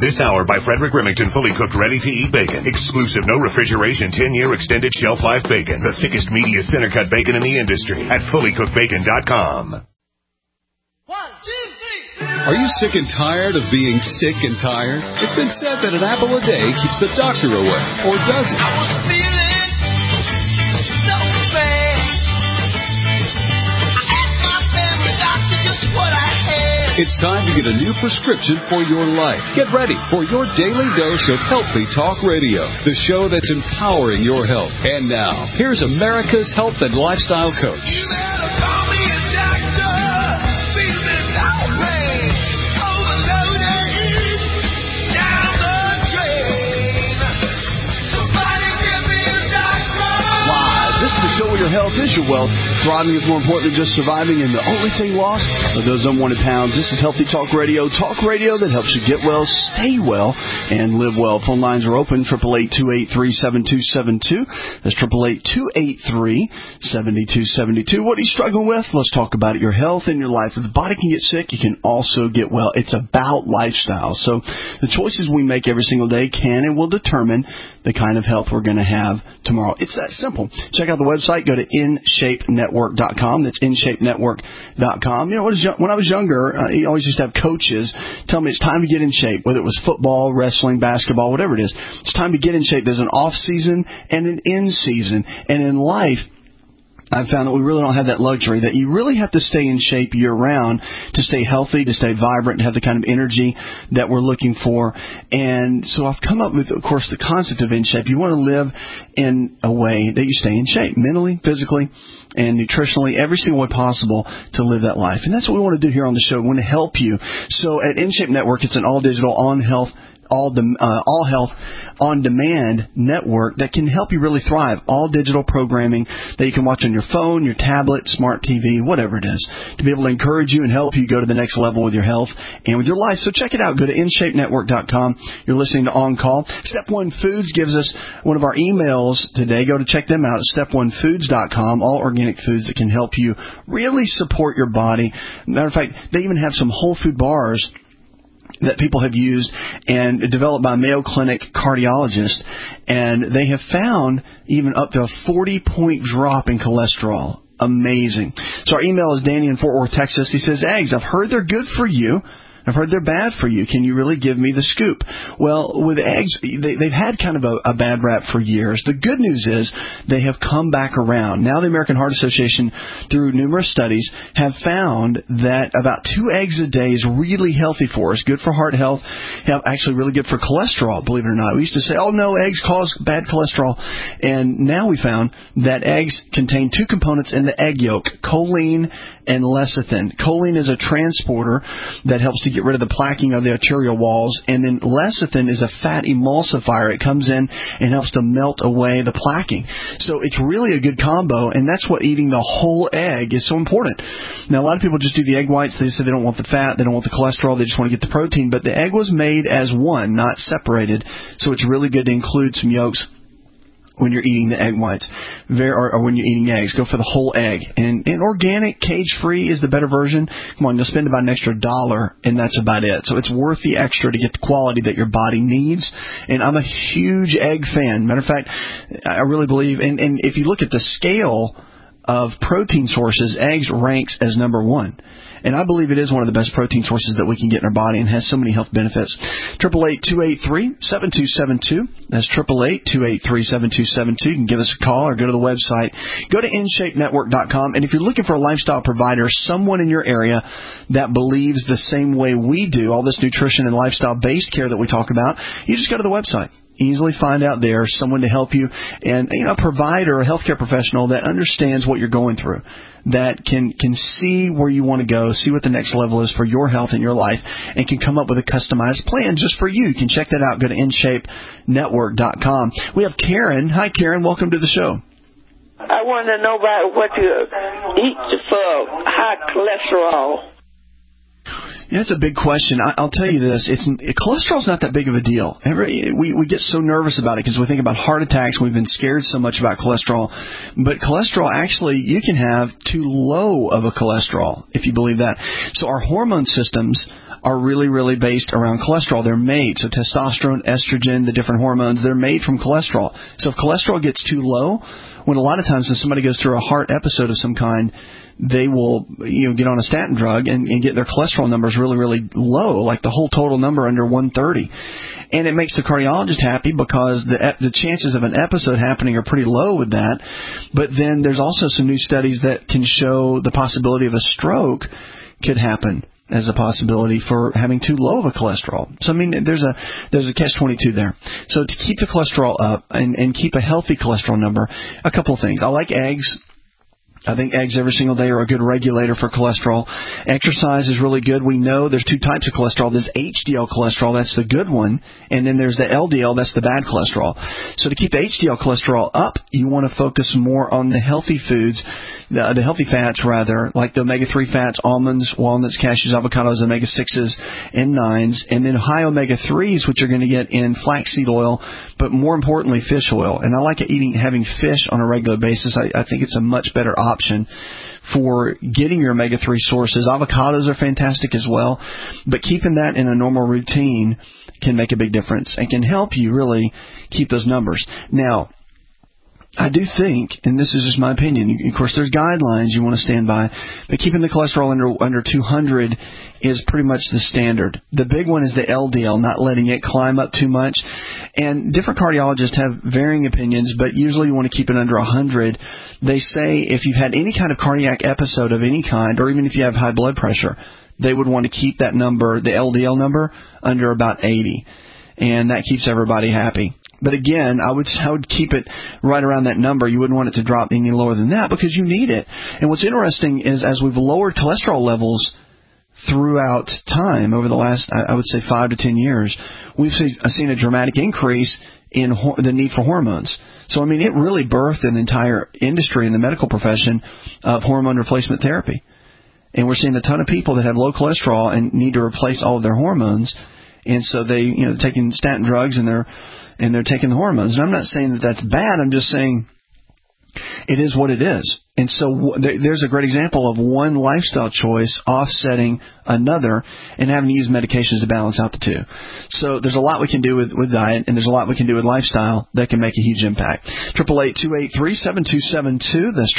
This hour by Frederick Remington, fully cooked, ready-to-eat bacon. Exclusive, no refrigeration, 10-year extended shelf life bacon. The thickest, meatiest, center-cut bacon in the industry at fullycookedbacon.com. 1, 2, 3. Are you sick and tired of being sick and tired? It's been said that an apple a day keeps the doctor away, or does it? I was feeling so bad. I asked my family doctor just what I had. It's time to get a new prescription for your life. Get ready for your daily dose of Healthy Talk Radio, the show that's empowering your health. And now, here's America's health and lifestyle coach. You better call me a doctor. Feeling that way. Overloaded. Down the drain. Somebody give me a doctor. Live. This is the show where your health is your wealth. Thriving is more important than just surviving, and the only thing lost are those unwanted pounds. This is Healthy Talk Radio that helps you get well, stay well, and live well. Phone lines are open, 888-283-7272. That's 888-283-7272. What are you struggling with? Let's talk about it. Your health and your life. If the body can get sick, you can also get well. It's about lifestyle. So the choices we make every single day can and will determine the kind of health we're going to have tomorrow. It's that simple. Check out the website. Go to InShapeNetwork.com. That's InShapeNetwork.com. You know, when I was younger, I always used to have coaches tell me it's time to get in shape, whether it was football, wrestling, basketball, whatever it is. It's time to get in shape. There's an off season and an in season. And in life, I've found that we really don't have that luxury, that you really have to stay in shape year-round to stay healthy, to stay vibrant, to have the kind of energy that we're looking for. And so I've come up with, of course, the concept of in shape. You want to live in a way that you stay in shape, mentally, physically, and nutritionally, every single way possible to live that life. And that's what we want to do here on the show. We want to help you. So at InShape Network, it's an all-digital, all health on demand network that can help you really thrive. All digital programming that you can watch on your phone, your tablet, smart TV, whatever it is, to be able to encourage you and help you go to the next level with your health and with your life. So check it out. Go to InShapeNetwork.com. You're listening to On Call. Step One Foods gives us one of our emails today. Go to check them out at StepOneFoods.com. All organic foods that can help you really support your body. Matter of fact, they even have some whole food bars that people have used and developed by a Mayo Clinic cardiologist, and they have found even up to a 40-point drop in cholesterol. Amazing. So our email is Danny in Fort Worth, Texas. He says, eggs, I've heard they're good for you. I've heard they're bad for you. Can you really give me the scoop? Well, with eggs, they've had kind of a bad rap for years. The good news is they have come back around. Now the American Heart Association, through numerous studies, have found that about 2 eggs a day is really healthy for us, good for heart health, actually really good for cholesterol, believe it or not. We used to say, oh, no, eggs cause bad cholesterol. And now we found that eggs contain 2 components in the egg yolk, choline and lecithin. Choline is a transporter that helps to get rid of the plaquing of the arterial walls, and then lecithin is a fat emulsifier. It comes in and helps to melt away the plaquing. So it's really a good combo, and that's what eating the whole egg is so important. Now, a lot of people just do the egg whites. They say they don't want the fat, they don't want the cholesterol, they just want to get the protein, but the egg was made as one, not separated, so it's really good to include some yolks when you're eating the egg whites, or when you're eating eggs. Go for the whole egg. And organic, cage-free is the better version. Come on, you'll spend about an extra $1, and that's about it. So it's worth the extra to get the quality that your body needs. And I'm a huge egg fan. Matter of fact, I really believe, and if you look at the scale of protein sources, eggs ranks as number 1. And I believe it is one of the best protein sources that we can get in our body and has so many health benefits. 888-283-7272. That's 888-283-7272. You can give us a call or go to the website. Go to InShapeNetwork.com. And if you're looking for a lifestyle provider, someone in your area that believes the same way we do, all this nutrition and lifestyle-based care that we talk about, you just go to the website. Easily find out there someone to help you, and a provider, a healthcare professional that understands what you're going through, that can see where you want to go, see what the next level is for your health and your life, and can come up with a customized plan just for you. You can check that out. Go to InShapeNetwork.com. We have Karen. Hi, Karen. Welcome to the show. I want to know about what you eat for high cholesterol. Yeah, that's a big question. I'll tell you this. Cholesterol's not that big of a deal. We get so nervous about it because we think about heart attacks. We've been scared so much about cholesterol. But cholesterol, actually, you can have too low of a cholesterol, if you believe that. So our hormone systems are really, really based around cholesterol. They're made, so testosterone, estrogen, the different hormones, they're made from cholesterol. So if cholesterol gets too low, when a lot of times when somebody goes through a heart episode of some kind, they will, get on a statin drug and get their cholesterol numbers really, really low, like the whole total number under 130. And it makes the cardiologist happy because the chances of an episode happening are pretty low with that. But then there's also some new studies that can show the possibility of a stroke could happen as a possibility for having too low of a cholesterol. So, I mean, there's a catch-22 there. So to keep the cholesterol up and keep a healthy cholesterol number, a couple of things. I like eggs. I think eggs every single day are a good regulator for cholesterol. Exercise is really good. We know there's two types of cholesterol. There's HDL cholesterol, that's the good one, and then there's the LDL, that's the bad cholesterol. So to keep the HDL cholesterol up, you want to focus more on the healthy foods, the healthy fats rather, like the omega-3 fats, almonds, walnuts, cashews, avocados, omega-6s and 9s, and then high omega-3s, which you're going to get in flaxseed oil, but more importantly, fish oil. And I like having fish on a regular basis. I think it's a much better option for getting your omega-3 sources. Avocados are fantastic as well, but keeping that in a normal routine can make a big difference and can help you really keep those numbers. Now, I do think, and this is just my opinion, of course there's guidelines you want to stand by, but keeping the cholesterol under 200 is pretty much the standard. The big one is the LDL, not letting it climb up too much. And different cardiologists have varying opinions, but usually you want to keep it under 100. They say if you've had any kind of cardiac episode of any kind, or even if you have high blood pressure, they would want to keep that number, the LDL number, under about 80. And that keeps everybody happy. But again, I would keep it right around that number. You wouldn't want it to drop any lower than that because you need it. And what's interesting is as we've lowered cholesterol levels throughout time over the last, I would say, 5 to 10 years, we've seen a dramatic increase in the need for hormones. So, I mean, it really birthed an entire industry in the medical profession of hormone replacement therapy. And we're seeing a ton of people that have low cholesterol and need to replace all of their hormones. And so they're taking statin drugs and they're taking the hormones. And I'm not saying that that's bad. I'm just saying it is what it is. And so there's a great example of one lifestyle choice offsetting another and having to use medications to balance out the two. So there's a lot we can do with diet, and there's a lot we can do with lifestyle that can make a huge impact. 888-283-7272. That's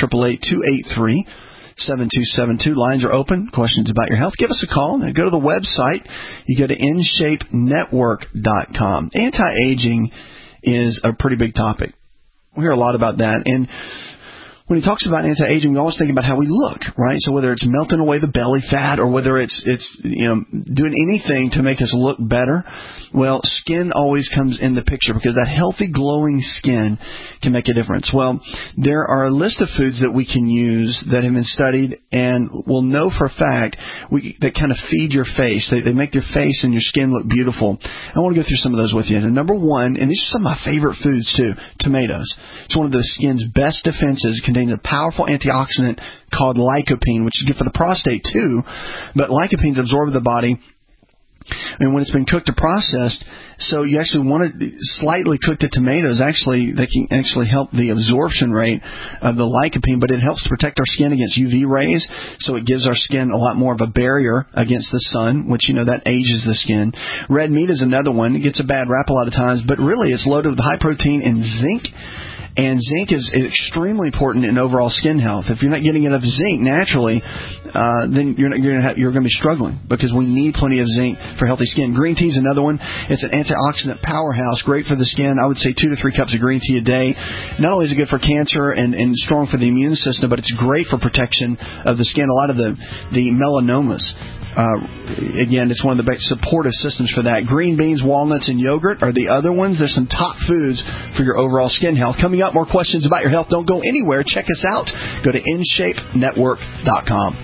888-283-7272. Lines are open. Questions about your health, give us a call. Now go to the website. You go to InShapeNetwork.com. Anti-aging is a pretty big topic. We hear a lot about that. And when he talks about anti-aging, we always think about how we look, right? So whether it's melting away the belly fat or whether it's doing anything to make us look better, well, skin always comes in the picture because that healthy, glowing skin can make a difference. Well, there are a list of foods that we can use that have been studied and we'll know for a fact that kind of feed your face. They make your face and your skin look beautiful. I want to go through some of those with you. And number one, and these are some of my favorite foods too, tomatoes. It's one of the skin's best defenses. It contains a powerful antioxidant called lycopene, which is good for the prostate too. But lycopene is absorbed in the body, and when it's been cooked or processed, so you actually want to slightly cook the tomatoes. Actually, they can actually help the absorption rate of the lycopene, but it helps to protect our skin against UV rays, so it gives our skin a lot more of a barrier against the sun, which, that ages the skin. Red meat is another one. It gets a bad rap a lot of times, but really it's loaded with high protein and zinc. And zinc is extremely important in overall skin health. If you're not getting enough zinc naturally, then you're going to be struggling because we need plenty of zinc for healthy skin. Green tea is another one. It's an antioxidant powerhouse, great for the skin. I would say 2 to 3 cups of green tea a day. Not only is it good for cancer and strong for the immune system, but it's great for protection of the skin. A lot of the melanomas. Again, it's one of the best supportive systems for that. Green beans, walnuts, and yogurt are the other ones. There's some top foods for your overall skin health. Coming up, more questions about your health. Don't go anywhere. Check us out. Go to InShapeNetwork.com.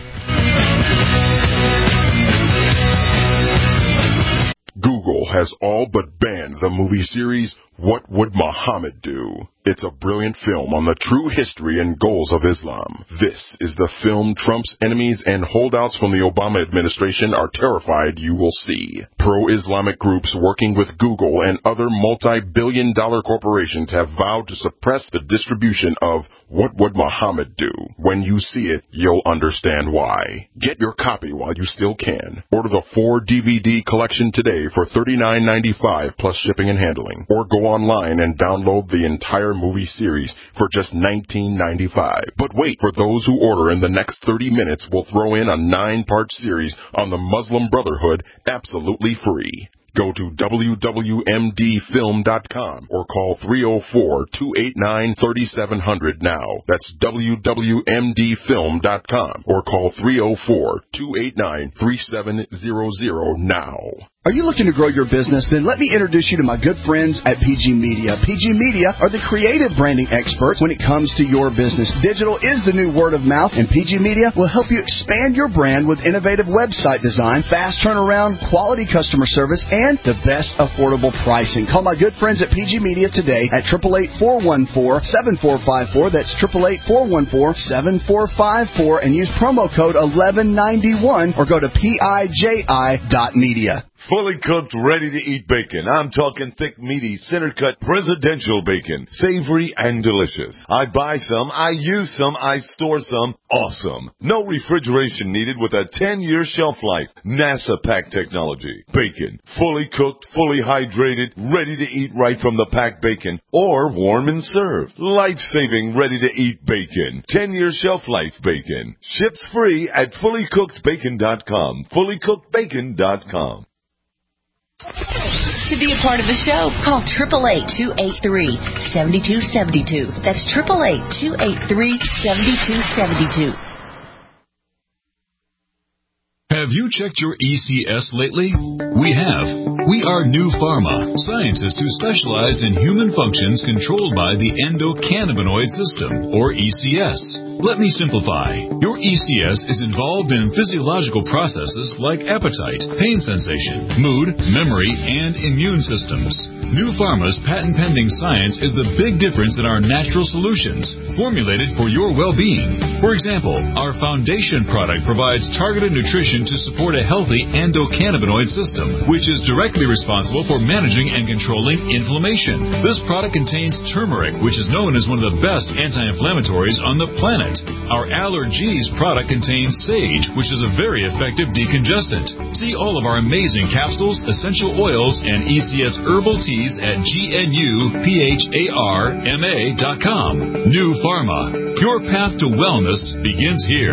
Google has all but banned the movie series What Would Muhammad Do? It's a brilliant film on the true history and goals of Islam. This is the film Trump's enemies and holdouts from the Obama administration are terrified you will see. Pro-Islamic groups working with Google and other multi-billion-dollar corporations have vowed to suppress the distribution of What Would Muhammad Do? When you see it, you'll understand why. Get your copy while you still can. Order the 4-DVD collection today for $39.95 plus shipping and handling. Or go online and download the entire movie series for just $19.95. But wait, for those who order in the next 30 minutes, we'll throw in a 9-part series on the Muslim Brotherhood absolutely free. Go to wwmdfilm.com or call 304-289-3700 now. That's wwmdfilm.com or call 304-289-3700 now. Are you looking to grow your business? Then let me introduce you to my good friends at PG Media. PG Media are the creative branding experts when it comes to your business. Digital is the new word of mouth, and PG Media will help you expand your brand with innovative website design, fast turnaround, quality customer service, and the best affordable pricing. Call my good friends at PG Media today at 888-414-7454. That's 888-414-7454, and use promo code 1191 or go to PIJI.media. Fully cooked, ready-to-eat bacon. I'm talking thick, meaty, center-cut presidential bacon. Savory and delicious. I buy some, I use some, I store some. Awesome. No refrigeration needed with a 10-year shelf life. NASA pack technology. Bacon. Fully cooked, fully hydrated, ready to eat right from the packed bacon. Or warm and served. Life-saving, ready-to-eat bacon. 10-year shelf life bacon. Ships free at fullycookedbacon.com. Fullycookedbacon.com. To be a part of the show, call 888-283-7272. That's 888-283-7272. Have you checked your ECS lately? We have. We are New Pharma, scientists who specialize in human functions controlled by the endocannabinoid system, or ECS. Let me simplify. Your ECS is involved in physiological processes like appetite, pain sensation, mood, memory, and immune systems. New Pharma's patent-pending science is the big difference in our natural solutions, formulated for your well-being. For example, our foundation product provides targeted nutrition to support a healthy endocannabinoid system, which is directly responsible for managing and controlling inflammation. This product contains turmeric, which is known as one of the best anti-inflammatories on the planet. Our Allergies product contains sage, which is a very effective decongestant. See all of our amazing capsules, essential oils, and ECS herbal teas at GNUPHARMA.com. New Pharma. Your path to wellness begins here.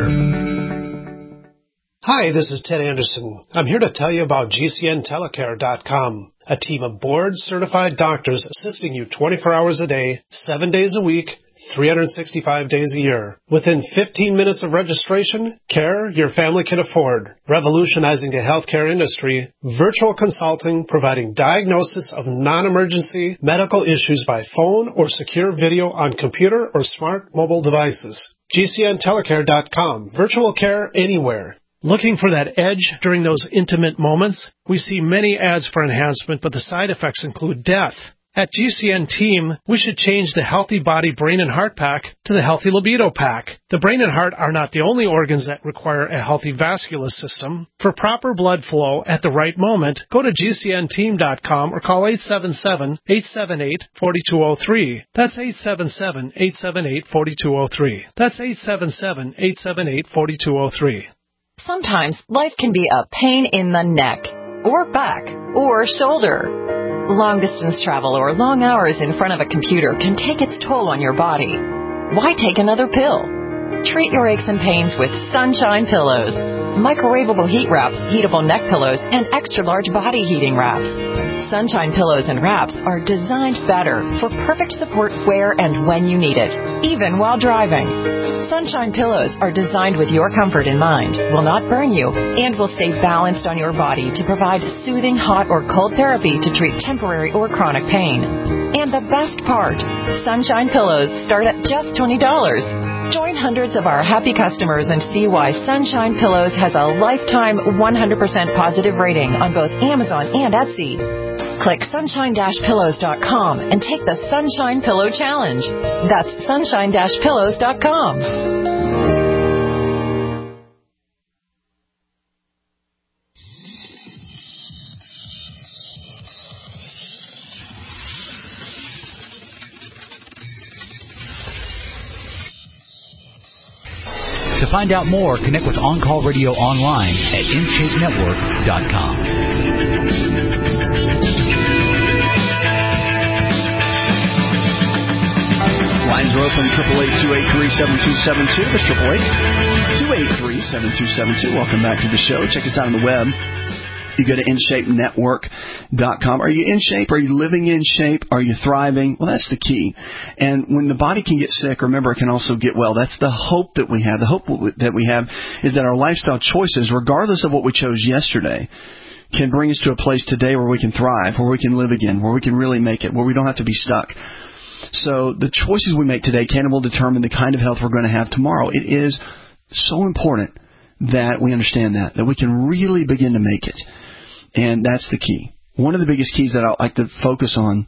Hi, this is Ted Anderson. I'm here to tell you about GCNtelecare.com, a team of board-certified doctors assisting you 24 hours a day, 7 days a week, 365 days a year. Within 15 minutes of registration, care your family can afford. Revolutionizing the healthcare industry, virtual consulting providing diagnosis of non-emergency medical issues by phone or secure video on computer or smart mobile devices. GCNtelecare.com. Virtual care anywhere. Looking for that edge during those intimate moments? We see many ads for enhancement, but the side effects include death. At GCN Team, we should change the Healthy Body, Brain, and Heart Pack to the Healthy Libido Pack. The brain and heart are not the only organs that require a healthy vascular system. For proper blood flow at the right moment, go to GCNteam.com or call 877-878-4203. That's 877-878-4203. That's 877-878-4203. Sometimes life can be a pain in the neck, or back, or shoulder. Long-distance travel or long hours in front of a computer can take its toll on your body. Why take another pill? Treat your aches and pains with Sunshine Pillows. Microwavable heat wraps, heatable neck pillows, and extra-large body heating wraps. Sunshine Pillows and wraps are designed better for perfect support where and when you need it, even while driving. Sunshine Pillows are designed with your comfort in mind, will not burn you, and will stay balanced on your body to provide soothing hot or cold therapy to treat temporary or chronic pain. And the best part, Sunshine Pillows start at just $20. Join hundreds of our happy customers and see why Sunshine Pillows has a lifetime 100% positive rating on both Amazon and Etsy. Click sunshine-pillows.com and take the Sunshine Pillow Challenge. That's sunshine-pillows.com. To find out more, connect with On Call Radio online at InShapeNetwork.com. Lines are open, 888-283-7272. That's 888-283-7272. Welcome back to the show. Check us out on the web. You go to InShapeNetwork.com. Are you in shape? Are you living in shape? Are you thriving? Well, that's the key. And when the body can get sick, remember, it can also get well. That's the hope that we have. The hope that we have is that our lifestyle choices, regardless of what we chose yesterday, can bring us to a place today where we can thrive, where we can live again, where we can really make it, where we don't have to be stuck. So the choices we make today can and will determine the kind of health we're going to have tomorrow. It is so important that we understand that we can really begin to make it. And that's the key. One of the biggest keys that I like to focus on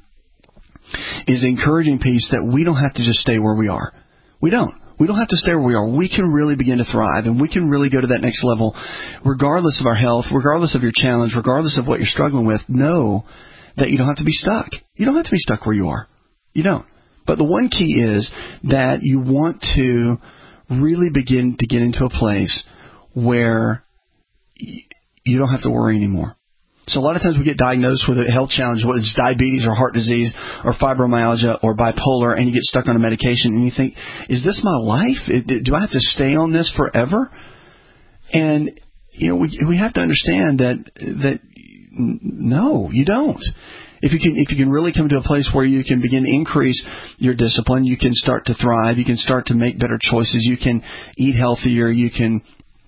is encouraging peace that we don't have to just stay where we are. We don't. We don't have to stay where we are. We can really begin to thrive, and we can really go to that next level regardless of our health, regardless of your challenge, regardless of what you're struggling with. Know that you don't have to be stuck. You don't have to be stuck where you are. You don't. But the one key is that you want to really begin to get into a place where you don't have to worry anymore. So a lot of times we get diagnosed with a health challenge, whether it's diabetes or heart disease or fibromyalgia or bipolar, and you get stuck on a medication and you think, is this my life? Do I have to stay on this forever? And, you know, we have to understand that no, you don't. If you can really come to a place where you can begin to increase your discipline, you can start to thrive, you can start to make better choices, you can eat healthier, you can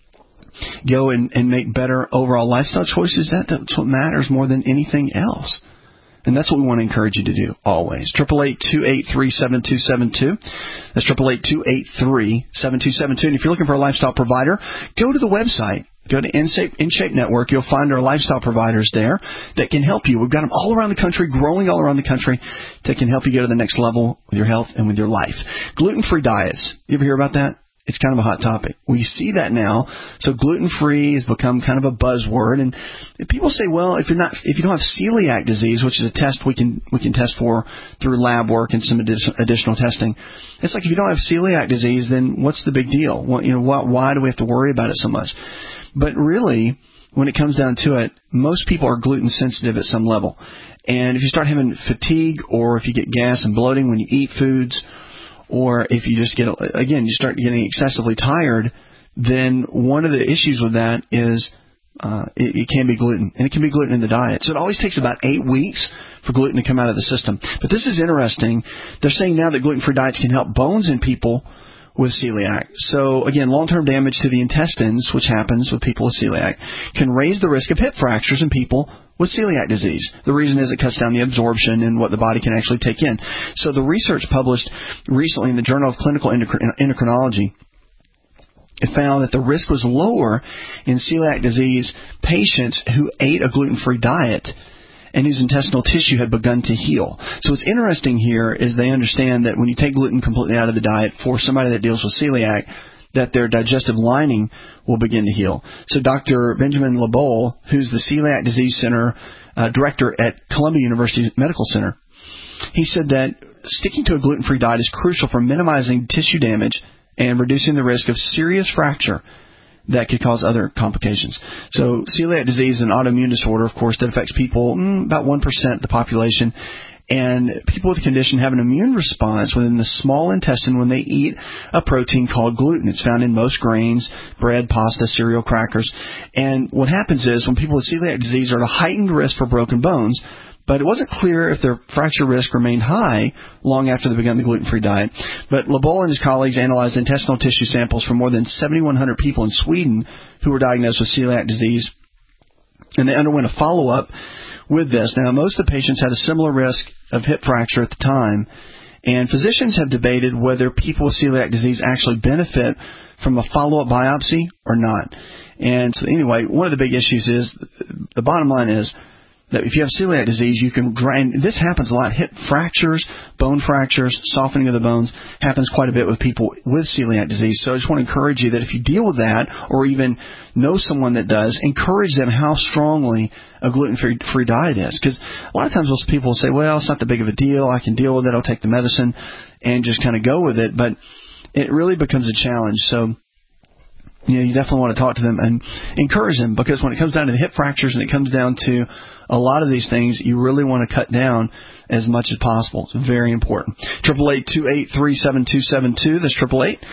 go and make better overall lifestyle choices. That's what matters more than anything else. And that's what we want to encourage you to do, always. 888-283-7272. That's 888-283-7272. And if you're looking for a lifestyle provider, go to the website. Go to InShape Network. You'll find our lifestyle providers there that can help you. We've got them all around the country, growing all around the country, that can help you go to the next level with your health and with your life. Gluten-free diets. You ever hear about that? It's kind of a hot topic. We see that now. So gluten-free has become kind of a buzzword. And people say, well, if you don't have celiac disease, which is a test we can test for through lab work and some additional testing, it's like if you don't have celiac disease, then what's the big deal? Well, why do we have to worry about it so much? But really, when it comes down to it, most people are gluten sensitive at some level. And if you start having fatigue, or if you get gas and bloating when you eat foods, or if you just you start getting excessively tired, then one of the issues with that is it can be gluten, and it can be gluten in the diet. So it always takes about 8 weeks for gluten to come out of the system. But this is interesting. They're saying now that gluten-free diets can help bones in people with celiac. So again, long-term damage to the intestines, which happens with people with celiac, can raise the risk of hip fractures in people with celiac disease. The reason is it cuts down the absorption and what the body can actually take in. So the research published recently in the Journal of Clinical Endocrinology, it found that the risk was lower in celiac disease patients who ate a gluten-free diet and whose intestinal tissue had begun to heal. So what's interesting here is they understand that when you take gluten completely out of the diet for somebody that deals with celiac, that their digestive lining will begin to heal. So Dr. Benjamin LeBoul, who's the Celiac Disease Center director at Columbia University Medical Center, he said that sticking to a gluten-free diet is crucial for minimizing tissue damage and reducing the risk of serious fracture that could cause other complications. So celiac disease is an autoimmune disorder, of course, that affects people, about 1% of the population. And people with the condition have an immune response within the small intestine when they eat a protein called gluten. It's found in most grains, bread, pasta, cereal, crackers. And what happens is when people with celiac disease are at a heightened risk for broken bones, but it wasn't clear if their fracture risk remained high long after they began the gluten-free diet. But LeBoul and his colleagues analyzed intestinal tissue samples from more than 7,100 people in Sweden who were diagnosed with celiac disease, and they underwent a follow-up with this. Now, most of the patients had a similar risk of hip fracture at the time, and physicians have debated whether people with celiac disease actually benefit from a follow-up biopsy or not. And so anyway, one of the big issues is, the bottom line is, that if you have celiac disease, you can grind. This happens a lot. Hip fractures, bone fractures, softening of the bones happens quite a bit with people with celiac disease. So I just want to encourage you that if you deal with that or even know someone that does, encourage them how strongly a gluten-free diet is. Because a lot of times those people will say, well, it's not that big of a deal. I can deal with it. I'll take the medicine and just kind of go with it. But it really becomes a challenge. So you definitely want to talk to them and encourage them, because when it comes down to the hip fractures and it comes down to a lot of these things, you really want to cut down as much as possible. It's very important. 888-283-7272. That's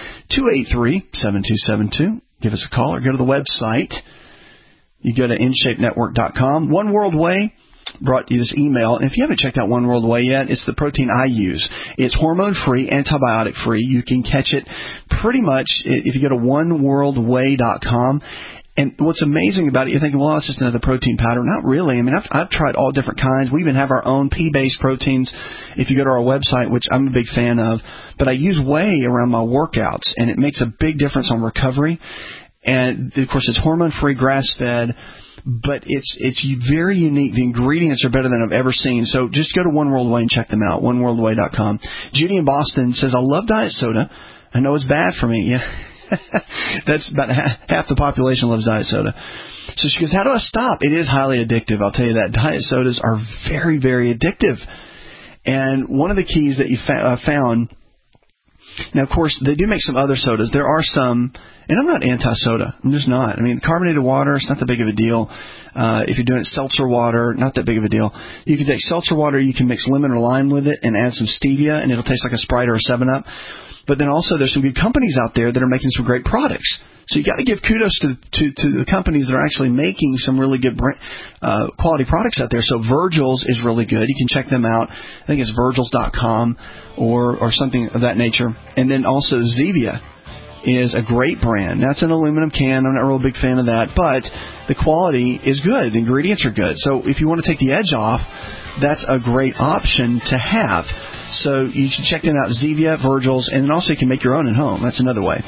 888-283-7272. Give us a call or go to the website. You go to InShapeNetwork.com. One World Way brought you this email. And if you haven't checked out One World Way yet, it's the protein I use. It's hormone-free, antibiotic-free. You can catch it pretty much if you go to oneworldway.com. And what's amazing about it, you're thinking, well, it's just another protein powder. Not really. I mean, I've tried all different kinds. We even have our own pea-based proteins if you go to our website, which I'm a big fan of. But I use whey around my workouts, and it makes a big difference on recovery. And, of course, it's hormone-free, grass-fed. But it's very unique. The ingredients are better than I've ever seen. So just go to One World Way and check them out, oneworldway.com. Judy in Boston says, I love diet soda. I know it's bad for me. Yeah, that's about half the population loves diet soda. So she goes, how do I stop? It is highly addictive. I'll tell you that. Diet sodas are very, very addictive. And one of the keys that you found, now, of course, they do make some other sodas. There are some, and I'm not anti-soda. I'm just not. I mean, carbonated water, it's not that big of a deal. If you're doing seltzer water, not that big of a deal. You can take seltzer water, you can mix lemon or lime with it and add some stevia, and it'll taste like a Sprite or a 7-Up. But then also there's some good companies out there that are making some great products. So you got to give kudos to the companies that are actually making some really good quality products out there. So Virgil's is really good. You can check them out. I think it's Virgils.com or something of that nature. And then also Zevia is a great brand. That's an aluminum can. I'm not a real big fan of that, but the quality is good. The ingredients are good. So if you want to take the edge off, that's a great option to have. So you should check them out, Zevia, Virgil's, and then also you can make your own at home. That's another way.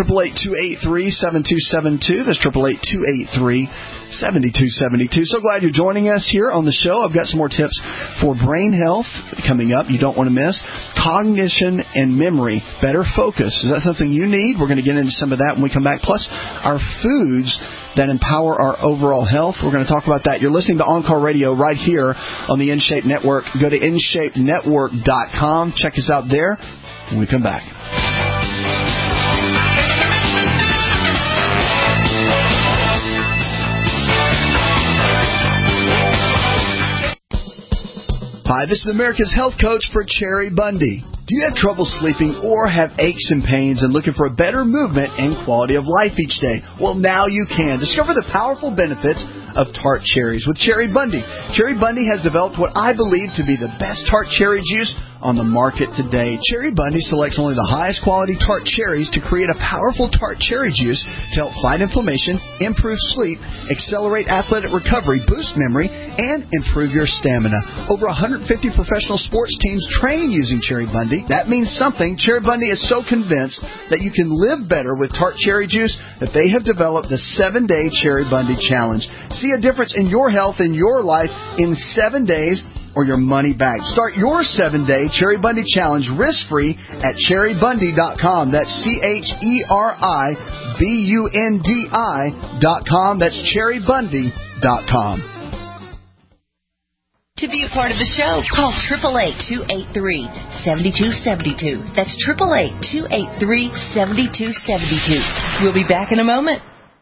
888-283-7272. That's 888-283-7272. So glad you're joining us here on the show. I've got some more tips for brain health coming up you don't want to miss. Cognition and memory, better focus. Is that something you need? We're going to get into some of that when we come back. Plus, our foods that empower our overall health. We're going to talk about that. You're listening to On-Call Radio right here on the InShape Network. Go to InShapeNetwork.com. Check us out there when we come back. Hi, this is America's Health Coach for Cherry Bundy. Do you have trouble sleeping or have aches and pains and looking for a better movement and quality of life each day? Well, now you can. Discover the powerful benefits of tart cherries with Cherry Bundy. Cherry Bundy has developed what I believe to be the best tart cherry juice on the market today. Cherry Bundy selects only the highest quality tart cherries to create a powerful tart cherry juice to help fight inflammation, improve sleep, accelerate athletic recovery, boost memory, and improve your stamina. Over 150 professional sports teams train using Cherry Bundy. That means something. Cherry Bundy is so convinced that you can live better with tart cherry juice that they have developed the 7-Day Cherry Bundy Challenge. See a difference in your health and your life in 7 days or your money back. Start your 7-Day Cherry Bundy Challenge risk-free at cherrybundy.com. That's CHERIBUNDI.com. That's cherrybundy.com. To be a part of the show, call 888-283-7272. That's 888-283-7272. We'll be back in a moment.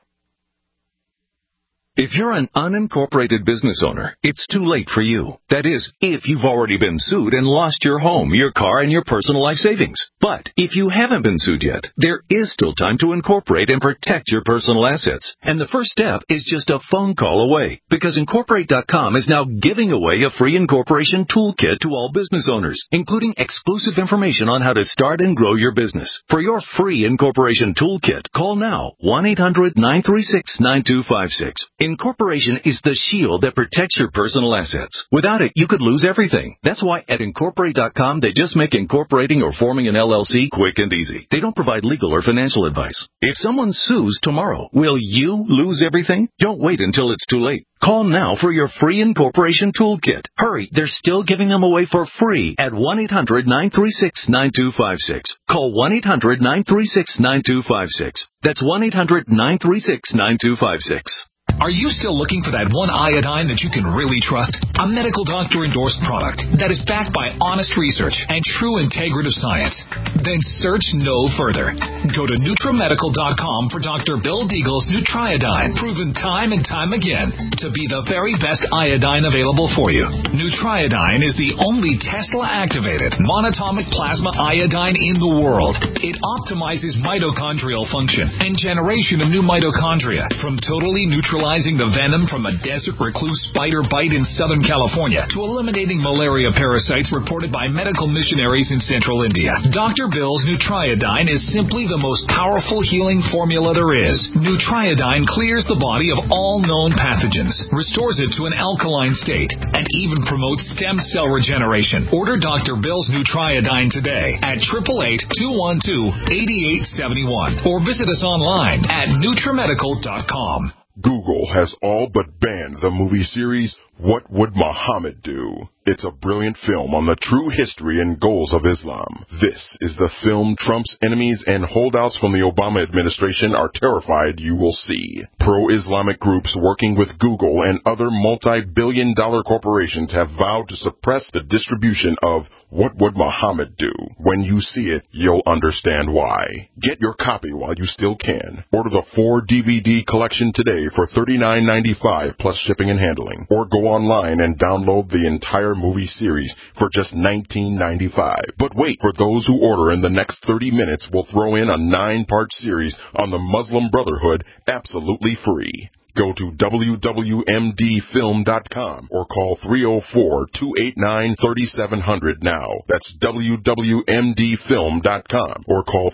If you're an unincorporated business owner, it's too late for you. That is, if you've already been sued and lost your home, your car, and your personal life savings. But if you haven't been sued yet, there is still time to incorporate and protect your personal assets. And the first step is just a phone call away, because Incorporate.com is now giving away a free incorporation toolkit to all business owners, including exclusive information on how to start and grow your business. For your free incorporation toolkit, call now 1-800-936-9256. Incorporation is the shield that protects your personal assets. Without it, you could lose everything. That's why at Incorporate.com, they just make incorporating or forming an LLC quick and easy. They don't provide legal or financial advice. If someone sues tomorrow, will you lose everything? Don't wait until it's too late. Call now for your free incorporation toolkit. Hurry, they're still giving them away for free at 1-800-936-9256. Call 1-800-936-9256. That's 1-800-936-9256. Are you still looking for that one iodine that you can really trust? A medical doctor-endorsed product that is backed by honest research and true integrative science? Then search no further. Go to NutriMedical.com for Dr. Bill Deagle's Nutriodine, proven time and time again to be the very best iodine available for you. Nutriodine is the only Tesla-activated monatomic plasma iodine in the world. It optimizes mitochondrial function and generation of new mitochondria from totally neutralizing the venom from a desert recluse spider bite in Southern California to eliminating malaria parasites reported by medical missionaries in central India. Dr. Bill's Nutriodine is simply the most powerful healing formula there is. Nutriodine clears the body of all known pathogens, restores it to an alkaline state, and even promotes stem cell regeneration. Order Dr. Bill's Nutriodine today at 888-212-8871 or visit us online at NutriMedical.com. Google has all but banned the movie series What Would Muhammad Do? It's a brilliant film on the true history and goals of Islam. This is the film Trump's enemies and holdouts from the Obama administration are terrified you will see. Pro-Islamic groups working with Google and other multi-billion-dollar corporations have vowed to suppress the distribution of What Would Muhammad Do? When you see it, you'll understand why. Get your copy while you still can. Order the 4-DVD collection today for $39.95 plus shipping and handling. Or go online and download the entire movie series for just $19.95. But wait, for those who order in the next 30 minutes, we'll throw in a 9-part series on the Muslim Brotherhood absolutely free. Go to wwmdfilm.com or call 304-289-3700 now. That's wwmdfilm.com or call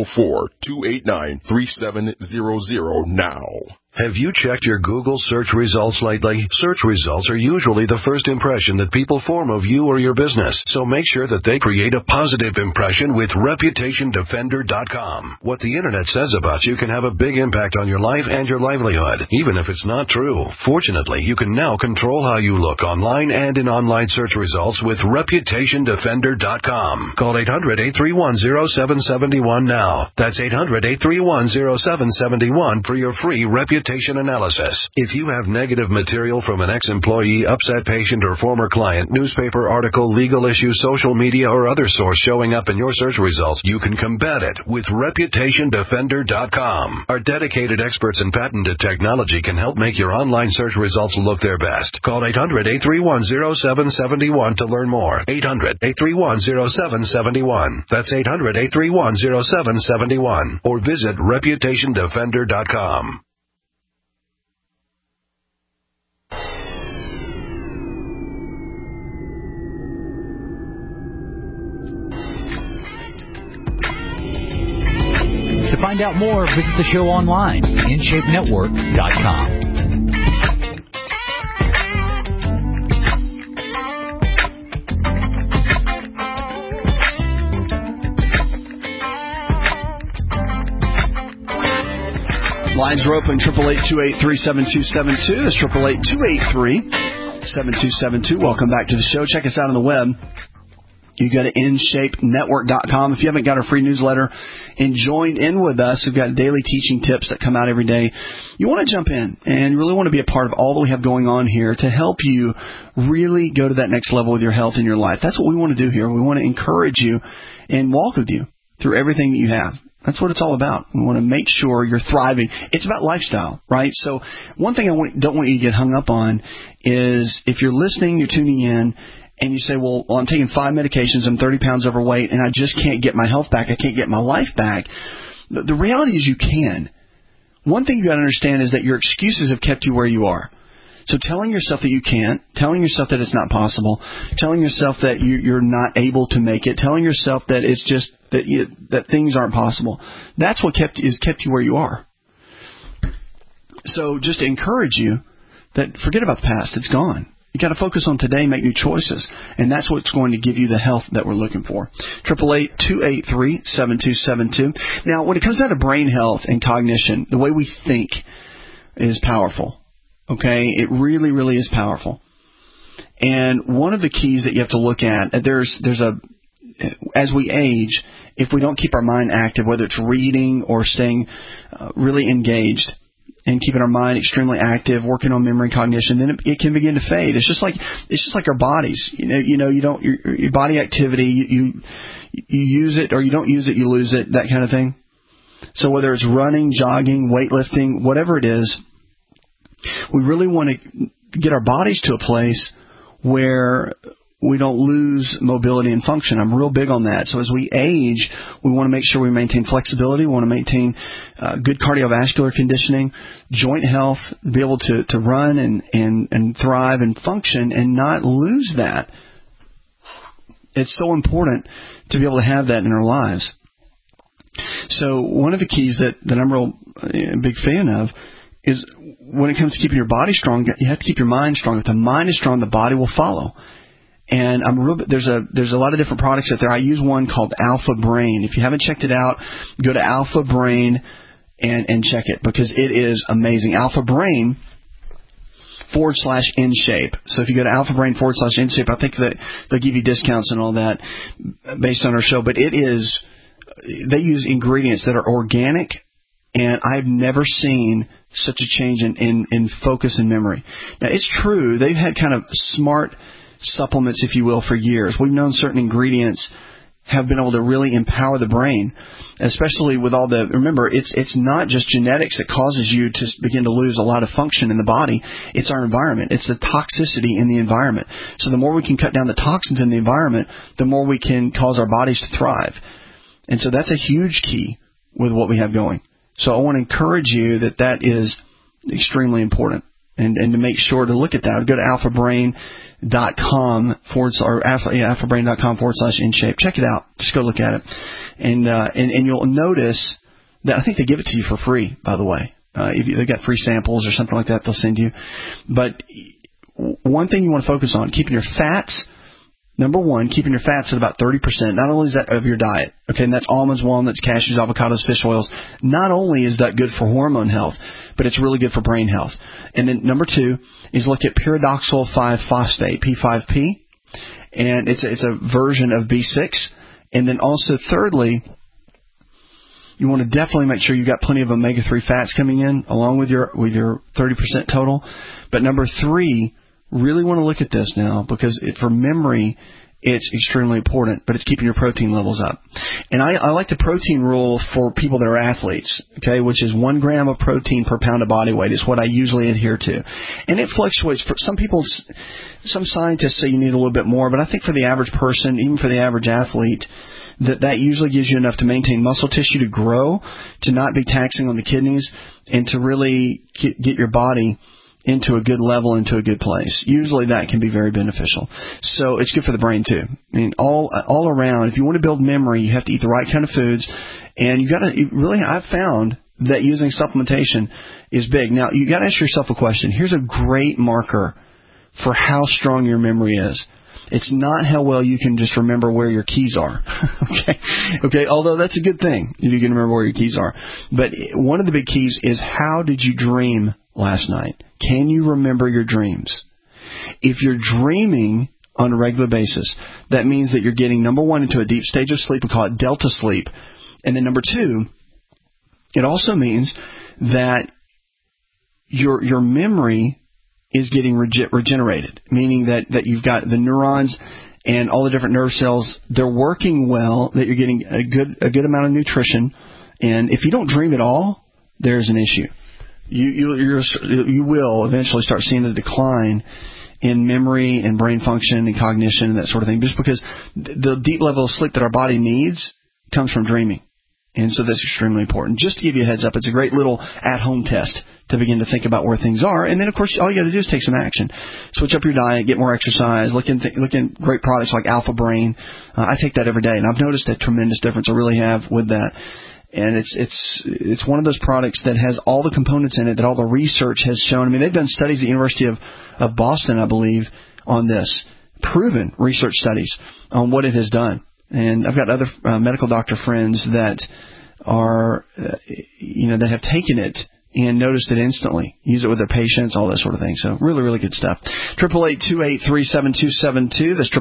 304-289-3700 now. Have you checked your Google search results lately? Search results are usually the first impression that people form of you or your business, so make sure that they create a positive impression with ReputationDefender.com. What the Internet says about you can have a big impact on your life and your livelihood, even if it's not true. Fortunately, you can now control how you look online and in online search results with ReputationDefender.com. Call 800-831-0771 now. That's 800-831-0771 for your free reputation analysis. If you have negative material from an ex-employee, upset patient, or former client, newspaper article, legal issue, social media, or other source showing up in your search results, you can combat it with ReputationDefender.com. Our dedicated experts in patented technology can help make your online search results look their best. Call 800-831-0771 to learn more. 800-831-0771. That's 800-831-0771. Or visit ReputationDefender.com. To find out more, visit the show online, InShapeNetwork.com. Lines are open, 888-283-7272. That's 888-283-7272. Welcome back to the show. Check us out on the web. You go to InShapeNetwork.com. If you haven't got our free newsletter and joined in with us, we've got daily teaching tips that come out every day. You want to jump in and really want to be a part of all that we have going on here to help you really go to that next level with your health and your life. That's what we want to do here. We want to encourage you and walk with you through everything that you have. That's what it's all about. We want to make sure you're thriving. It's about lifestyle, right? So one thing I don't want you to get hung up on is if you're listening, you're tuning in, and you say, well, I'm taking 5 medications, I'm 30 pounds overweight, and I just can't get my health back, I can't get my life back. The reality is you can. One thing you got to understand is that your excuses have kept you where you are. So telling yourself that you can't, telling yourself that it's not possible, telling yourself that you're not able to make it, telling yourself that it's just that things aren't possible, that's what kept you where you are. So just to encourage you, that forget about the past. It's gone. You got to focus on today, make new choices, and that's what's going to give you the health that we're looking for. 888-283-7272. Now, when it comes down to brain health and cognition, the way we think is powerful. Okay, it really, really is powerful. And one of the keys that you have to look at, as we age, if we don't keep our mind active, whether it's reading or staying really engaged, and keeping our mind extremely active, working on memory cognition, then it can begin to fade. It's just like our bodies. You don't your body activity. You use it or you don't use it, you lose it. That kind of thing. So whether it's running, jogging, weightlifting, whatever it is, we really want to get our bodies to a place where we don't lose mobility and function. I'm real big on that. So as we age, we want to make sure we maintain flexibility. We want to maintain good cardiovascular conditioning, joint health, be able to run and thrive and function and not lose that. It's so important to be able to have that in our lives. So one of the keys that I'm real big fan of is when it comes to keeping your body strong, you have to keep your mind strong. If the mind is strong, the body will follow. And there's a lot of different products out there. I use one called Alpha Brain. If you haven't checked it out, go to Alpha Brain and check it because it is amazing. Alpha Brain /InShape. So if you go to Alpha Brain /InShape, I think that they'll give you discounts and all that based on our show. But they use ingredients that are organic, and I've never seen such a change in focus and memory. Now, it's true. They've had kind of smart supplements, if you will, for years. We've known certain ingredients have been able to really empower the brain, especially with all the, remember, it's not just genetics that causes you to begin to lose a lot of function in the body. It's our environment. It's the toxicity in the environment. So the more we can cut down the toxins in the environment, the more we can cause our bodies to thrive. And so that's a huge key with what we have going. So I want to encourage you that is extremely important. And to make sure to look at that, go to alphabrain.com alphabrain.com/InShape. Check it out. Just go look at it. And you'll notice that I think they give it to you for free, by the way. If they got free samples or something like that, they'll send you. But one thing you want to focus on, keeping your fats. Number one, keeping your fats at about 30%. Not only is that of your diet, okay, and that's almonds, walnuts, cashews, avocados, fish oils. Not only is that good for hormone health, but it's really good for brain health. And then number two is look at pyridoxal 5-phosphate, P5P, and it's a version of B6. And then also thirdly, you want to definitely make sure you've got plenty of omega-3 fats coming in along with your 30% total. But number three, really want to look at this now because for memory, it's extremely important, but it's keeping your protein levels up. And I like the protein rule for people that are athletes, okay, which is 1 gram of protein per pound of body weight is what I usually adhere to. And it fluctuates. For some people, some scientists say you need a little bit more, but I think for the average person, even for the average athlete, that usually gives you enough to maintain muscle tissue to grow, to not be taxing on the kidneys, and to really get your body into a good level, into a good place. Usually that can be very beneficial. So it's good for the brain too. I mean, all around, if you want to build memory, you have to eat the right kind of foods. And I've found that using supplementation is big. Now, you got to ask yourself a question. Here's a great marker for how strong your memory is. It's not how well you can just remember where your keys are. Okay. Although that's a good thing if you can remember where your keys are. But one of the big keys is how did you dream last night? Can you remember your dreams? If you're dreaming on a regular basis, that means that you're getting, number one, into a deep stage of sleep. We call it delta sleep. And then number two, it also means that your memory is getting regenerated, meaning that you've got the neurons and all the different nerve cells, they're working well, that you're getting a good amount of nutrition. And if you don't dream at all, there's an issue. You will eventually start seeing a decline in memory and brain function and cognition and that sort of thing, just because the deep level of sleep that our body needs comes from dreaming. And so that's extremely important. Just to give you a heads up, it's a great little at-home test to begin to think about where things are. And then, of course, all you got to do is take some action. Switch up your diet, get more exercise, look in great products like Alpha Brain. I take that every day, and I've noticed a tremendous difference I really have with that. And it's one of those products that has all the components in it that all the research has shown. I mean, they've done studies at the University of Boston, I believe, on this, proven research studies on what it has done. And I've got other medical doctor friends that are, that have taken it and noticed it instantly. Use it with their patients, all that sort of thing. So really, really good stuff. 888-283-7272. That's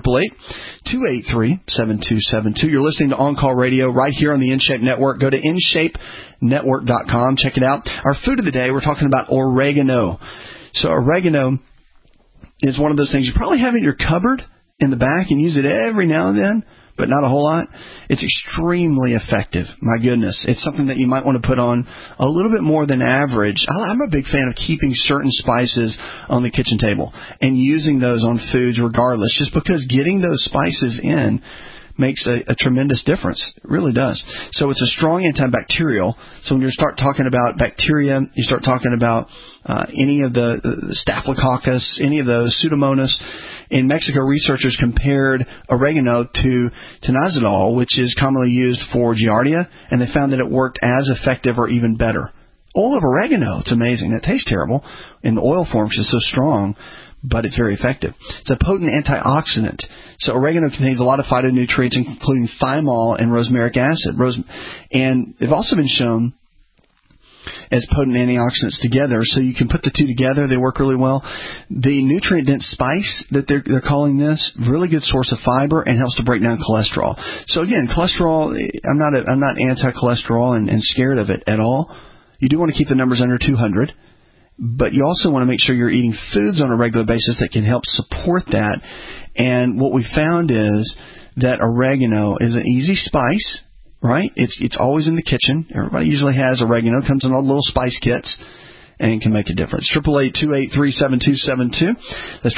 888-283-7272. You're listening to On Call Radio right here on the InShape Network. Go to InShapeNetwork.com. Check it out. Our food of the day, we're talking about oregano. So oregano is one of those things you probably have in your cupboard in the back and use it every now and then, but not a whole lot. It's extremely effective. My goodness. It's something that you might want to put on a little bit more than average. I'm a big fan of keeping certain spices on the kitchen table and using those on foods regardless, just because getting those spices in makes a tremendous difference. It really does. So it's a strong antibacterial. So when you start talking about bacteria, you start talking about any of the Staphylococcus, any of those, Pseudomonas. In Mexico, researchers compared oregano to tinazolol, which is commonly used for Giardia, and they found that it worked as effective or even better. Oil of oregano, it's amazing. It tastes terrible in the oil form because it's so strong, but it's very effective. It's a potent antioxidant. So oregano contains a lot of phytonutrients, including thymol and rosmarinic acid. And they've also been shown as potent antioxidants together, so you can put the two together. They work really well. The nutrient-dense spice that they're calling this, really good source of fiber and helps to break down cholesterol. So again, cholesterol, I'm not anti-cholesterol and scared of it at all. You do want to keep the numbers under 200. But you also want to make sure you're eating foods on a regular basis that can help support that. And what we found is that oregano is an easy spice, right? It's always in the kitchen. Everybody usually has oregano. It comes in all the little spice kits and can make a difference. 888-283-7272. That's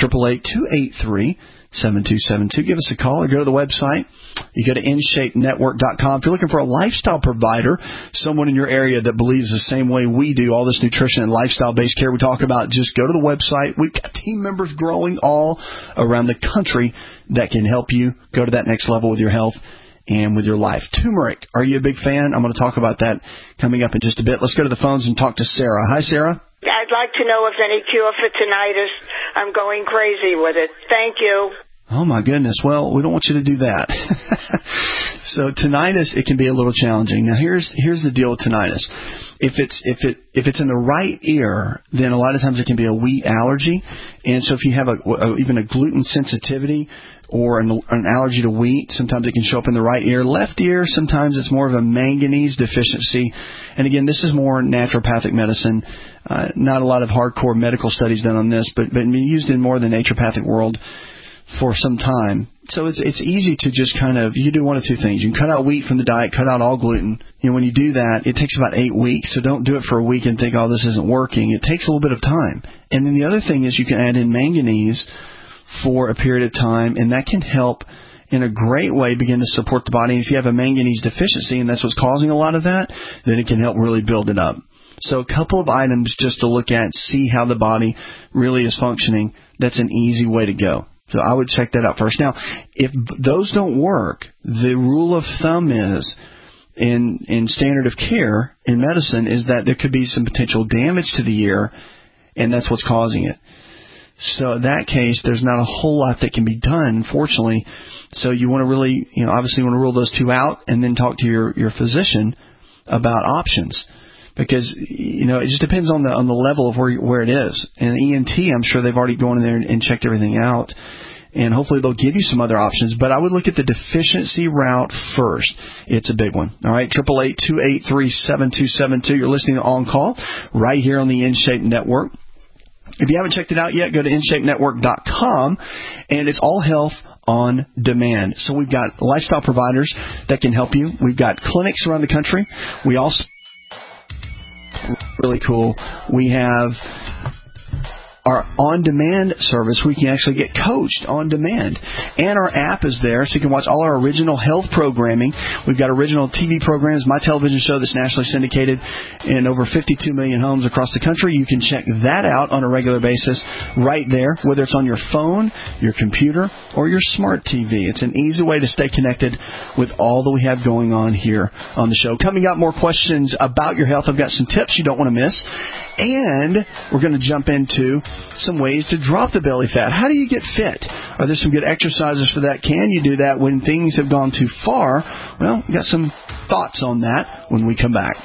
888-283-7272. Give us a call or go to the website. You go to InShapeNetwork.com. If you're looking for a lifestyle provider, someone in your area that believes the same way we do, all this nutrition and lifestyle-based care we talk about, just go to the website. We've got team members growing all around the country that can help you go to that next level with your health and with your life. Turmeric, are you a big fan? I'm going to talk about that coming up in just a bit. Let's go to the phones and talk to Sarah. Hi, Sarah. I'd like to know if any cure for tinnitus. I'm going crazy with it. Thank you. Oh, my goodness. Well, we don't want you to do that. So tinnitus, it can be a little challenging. Now, here's the deal with tinnitus. If it's in the right ear, then a lot of times it can be a wheat allergy. And so if you have even a gluten sensitivity or an allergy to wheat, sometimes it can show up in the right ear. Left ear, sometimes it's more of a manganese deficiency. And again, this is more naturopathic medicine. Not a lot of hardcore medical studies done on this, but been used in more of the naturopathic world for some time. So it's easy to just you do one of two things. You can cut out wheat from the diet, cut out all gluten. When you do that, it takes about 8 weeks. So don't do it for a week and think, oh, this isn't working. It takes a little bit of time. And then the other thing is you can add in manganese for a period of time, and that can help in a great way begin to support the body. And if you have a manganese deficiency and that's what's causing a lot of that, then it can help really build it up. So a couple of items just to look at, see how the body really is functioning. That's an easy way to go. So I would check that out first. Now, if those don't work, the rule of thumb is, in standard of care in medicine, is that there could be some potential damage to the ear, and that's what's causing it. So in that case, there's not a whole lot that can be done, unfortunately. So you want to really, obviously you want to rule those two out and then talk to your physician about options. Because, it just depends on the level of where it is. And ENT, I'm sure they've already gone in there and checked everything out. And hopefully they'll give you some other options. But I would look at the deficiency route first. It's a big one. All right, 888-283-7272. You're listening to On Call right here on the InShape Network. If you haven't checked it out yet, go to InShapeNetwork.com. And it's all health on demand. So we've got lifestyle providers that can help you. We've got clinics around the country. We also... really cool. We have our on-demand service, we can actually get coached on demand. And our app is there, so you can watch all our original health programming. We've got original TV programs, my television show that's nationally syndicated in over 52 million homes across the country. You can check that out on a regular basis right there, whether it's on your phone, your computer, or your smart TV. It's an easy way to stay connected with all that we have going on here on the show. Coming up, more questions about your health. I've got some tips you don't want to miss. And we're going to jump into some ways to drop the belly fat. How do you get fit? Are there some good exercises for that? Can you do that when things have gone too far? Well, we've got some thoughts on that when we come back.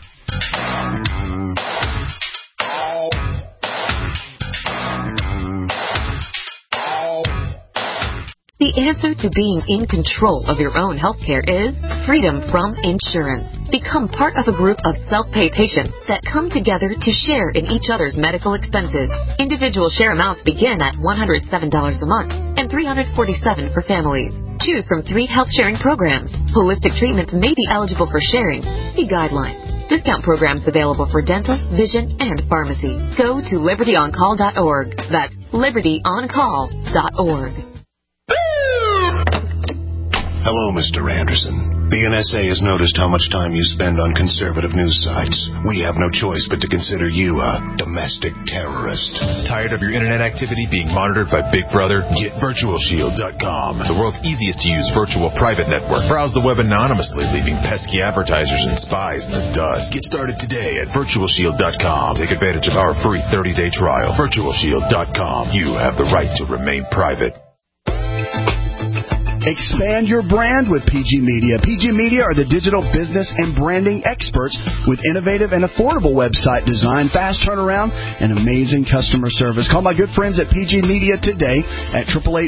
The answer to being in control of your own healthcare is freedom from insurance. Become part of a group of self-pay patients that come together to share in each other's medical expenses. Individual share amounts begin at $107 a month and $347 for families. Choose from 3 health-sharing programs. Holistic treatments may be eligible for sharing. See guidelines. Discount programs available for dental, vision, and pharmacy. Go to libertyoncall.org. That's libertyoncall.org. Hello, Mr. Anderson. The NSA has noticed how much time you spend on conservative news sites. We have no choice but to consider you a domestic terrorist. Tired of your internet activity being monitored by Big Brother? Get VirtualShield.com, the world's easiest to use virtual private network. Browse the web anonymously, leaving pesky advertisers and spies in the dust. Get started today at VirtualShield.com. Take advantage of our free 30-day trial. VirtualShield.com. You have the right to remain private. Expand your brand with PG Media. PG Media are the digital business and branding experts with innovative and affordable website design, fast turnaround, and amazing customer service. Call my good friends at PG Media today at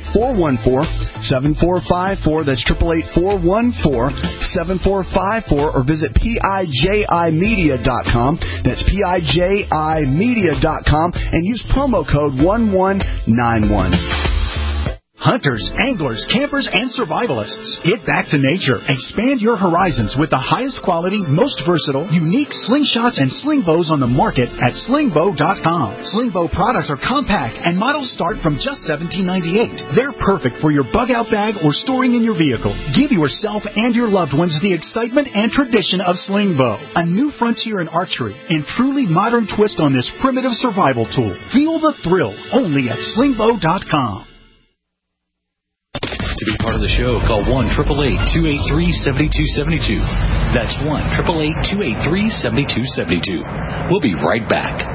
888-414-7454. That's 888-414-7454, or visit PIJImedia.com. That's PIJImedia.com, and use promo code 1191. Hunters, anglers, campers, and survivalists. Get back to nature. Expand your horizons with the highest quality, most versatile, unique slingshots and sling bows on the market at slingbow.com. Slingbow products are compact and models start from just $17.98. They're perfect for your bug-out bag or storing in your vehicle. Give yourself and your loved ones the excitement and tradition of Slingbow, a new frontier in archery and truly modern twist on this primitive survival tool. Feel the thrill only at slingbow.com. To be part of the show, call 1-888-283-7272. That's 1-888-283-7272. We'll be right back.